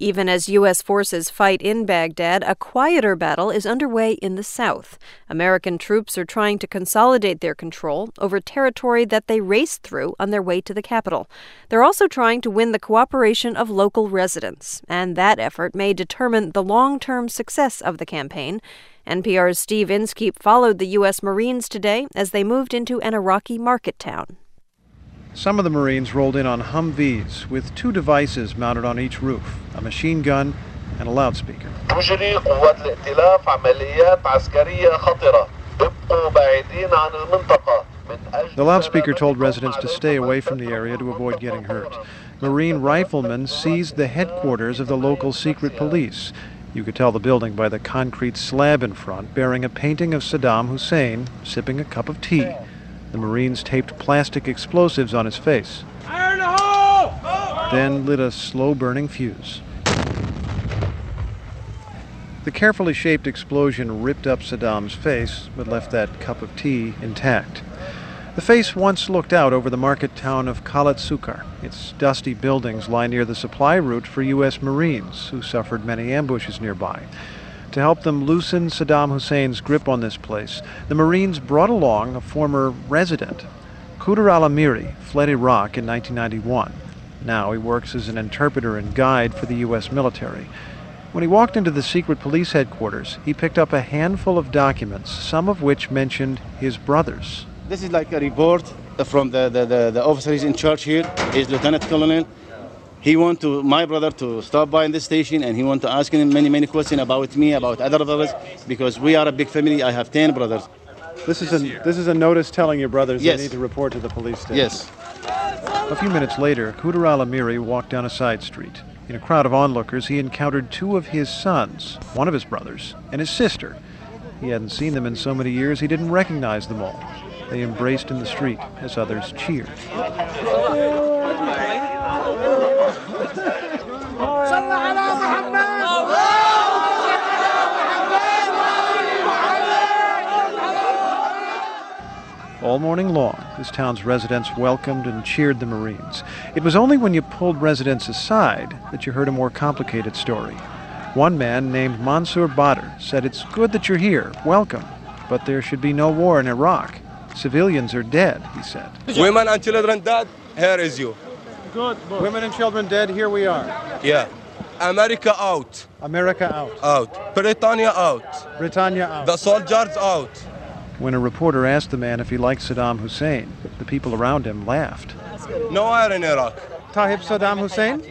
Even as U.S. forces fight in Baghdad, a quieter battle is underway in the south. American troops are trying to consolidate their control over territory that they raced through on their way to the capital. They're also trying to win the cooperation of local residents, and that effort may determine the long-term success of the campaign. NPR's Steve Inskeep followed the U.S. Marines today as they moved into an Iraqi market town. Some of the Marines rolled in on Humvees with two devices mounted on each roof, a machine gun and a loudspeaker. The loudspeaker told residents to stay away from the area to avoid getting hurt. Marine riflemen seized the headquarters of the local secret police. You could tell the building by the concrete slab in front bearing a painting of Saddam Hussein sipping a cup of tea. The Marines taped plastic explosives on his face, then lit a slow-burning fuse. The carefully shaped explosion ripped up Saddam's face, but left that cup of tea intact. The face once looked out over the market town of Khalat Sukar. Its dusty buildings lie near the supply route for U.S. Marines, who suffered many ambushes nearby. To help them loosen Saddam Hussein's grip on this place, the Marines brought along a former resident. Qudr al-Amiri fled Iraq in 1991. Now he works as an interpreter and guide for the U.S. military. When he walked into the secret police headquarters, he picked up a handful of documents, some of which mentioned his brothers. This is like a report from the officers in charge here. He's Lieutenant Colonel. He wanted my brother to stop by in this station, and he wanted to ask him many questions about me, about other brothers, because we are a big family. I have 10 brothers. This is a notice telling your brothers Yes. They need to report to the police station. Yes. A few minutes later, Qudr al-Amiri walked down a side street. In a crowd of onlookers, he encountered two of his sons, one of his brothers, and his sister. He hadn't seen them in so many years he didn't recognize them all. They embraced in the street as others cheered. All morning long, this town's residents welcomed and cheered the Marines. It was only when you pulled residents aside that you heard a more complicated story. One man named Mansour Badr said, "It's good that you're here, welcome, but there should be no war in Iraq. Civilians are dead," he said. Women and children dead, here is you. Good. Women and children dead, here we are. Yeah. America out. America out. Out. Britannia out. Britannia out. The soldiers out. When a reporter asked the man if he liked Saddam Hussein, the people around him laughed. Nowhere in Iraq. Tahib Saddam Hussein?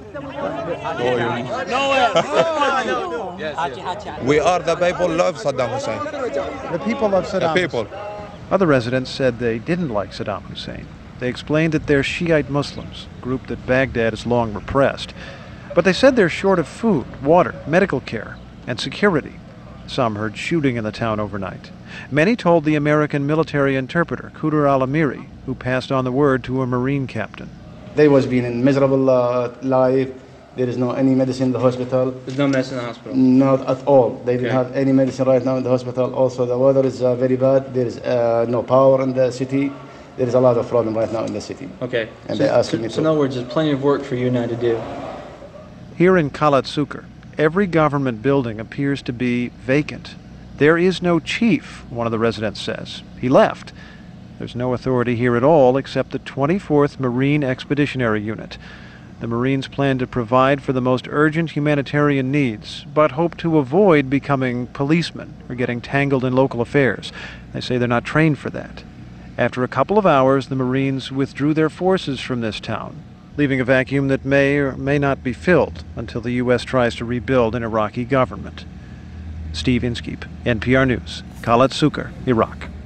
We are the people love Saddam Hussein. The people of Saddam. The people. Other residents said they didn't like Saddam Hussein. They explained that they're Shiite Muslims, a group that Baghdad has long repressed. But they said they're short of food, water, medical care, and security. Some heard shooting in the town overnight. Many told the American military interpreter, Qudr al-Amiri, who passed on the word to a Marine captain. They was being in miserable life. There is no any medicine in the hospital. There's no medicine in the hospital? Not at all. They didn't have any medicine right now in the hospital. Also, the weather is very bad. There is no power in the city. There is a lot of problem right now in the city. Okay. And they asked me to. So in other words, there's plenty of work for you now to do. Here in Khalat Sukar, every government building appears to be vacant. There is no chief, one of the residents says. He left. There's no authority here at all except the 24th Marine Expeditionary Unit. The Marines plan to provide for the most urgent humanitarian needs, but hope to avoid becoming policemen or getting tangled in local affairs. They say they're not trained for that. After a couple of hours, the Marines withdrew their forces from this town, leaving a vacuum that may or may not be filled until the U.S. tries to rebuild an Iraqi government. Steve Inskeep, NPR News, Khalat Sukar, Iraq.